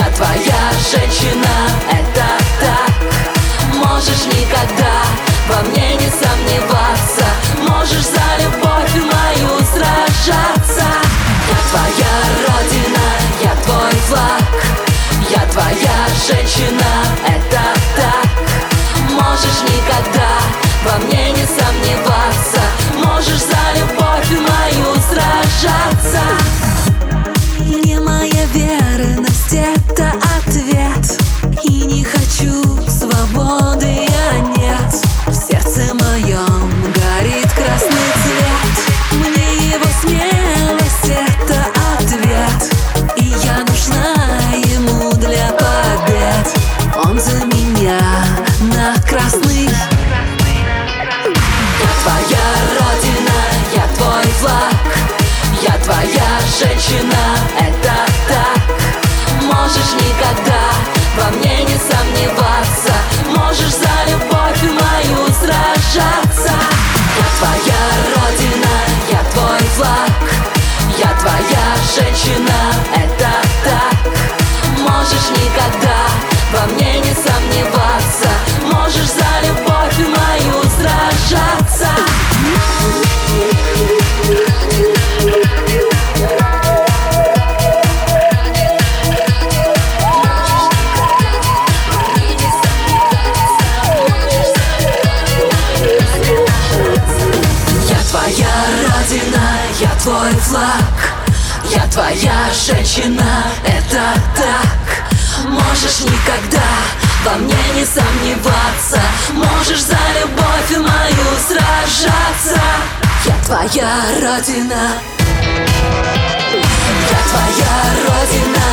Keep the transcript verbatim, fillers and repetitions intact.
твоя женщина, это так. Можешь никогда во мне не сомневаться, можешь за любовь мою сражаться. Я твоя родина, я твой флаг, я твоя женщина, это так. Можешь никогда во мне не сомневаться, можешь за любовь мою сражаться. Не моя верность — это ответ, и не хочу свободы я нет. В сердце моем горит красный цвет, мне его смелость — это ответ, и я нужна ему для побед. Он за меня на красный. Я твоя родина, я твой флаг, я твоя женщина, это так. Можешь никогда во мне не сомневаться, можешь за любовь мою сражаться. Я твоя родина, я твой флаг, я твоя женщина, это так. Можешь никогда во мне не сомневаться, можешь за любовь мою сражаться. Я твой флаг, я твоя женщина, это так. Можешь никогда во мне не сомневаться, можешь за любовь мою сражаться. Я твоя родина, я твоя родина.